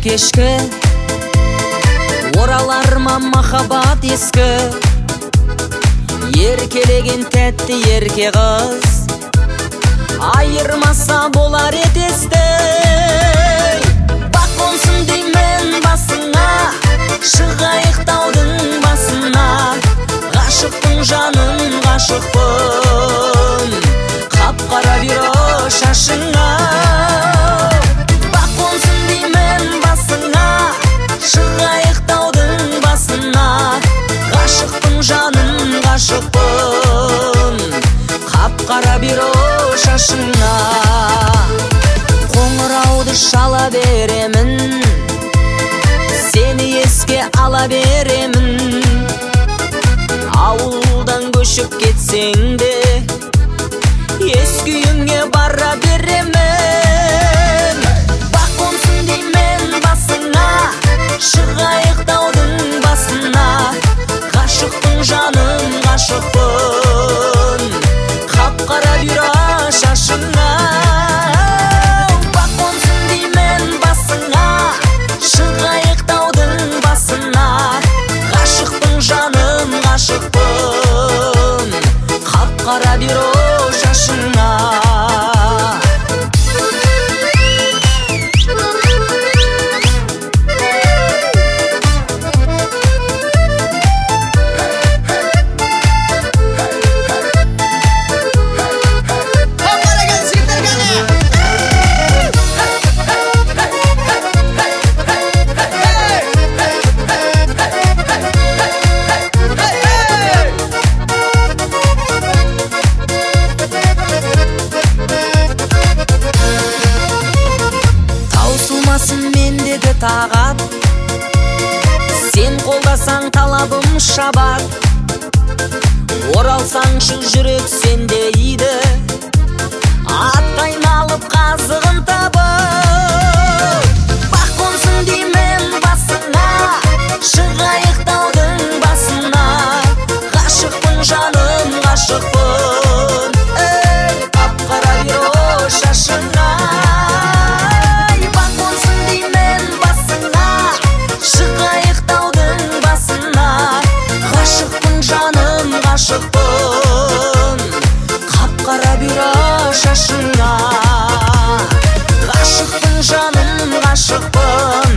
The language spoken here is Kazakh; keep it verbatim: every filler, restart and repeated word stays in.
кешкі, оралар ма махаббат ескі. Еркелеген тәтті ерке қыз, айырмаса болар етесті. Бақ қонсын деймін басыңа, шығайық таудың басына. Ғашықтың жанын ғашықпын, қап-қара бюро шашыңа. Бақ қонсын деймін басыңа, шығайық таудың басына. Ғашықтың жанын ғашықпын, қап-қара бюро шашыңа. Қоңырауды шала беремін, сені еске ала беремін. Ауылдан көшіп кетсең де, ескі үйіңе бара беремін. Бақ қонсын деймін басыңа, шығайық таудың басына. Ғашықтың жанын ғашықпын, қап-қара бюро шашыңа. Бақ қонсын деймін басыңа, шығайық таудың басына. Ғашықтың жанын ғашықпын, қап-қара бюро шашыңа. Мендегі тағат, сен қолдасаң талабым шабат. Оралсаңшы жүрек сенде иді, аттайын алып қазығын табып. Бақ қонсын деймін басыңа, шығайық таудың басына. Ғашықпын жаным ғашықпын, ей, қап-қара бюро шашыңа. Ғашықпын, қап-қара бюро шашыңа. Ғашықтың жанын ғашықпын.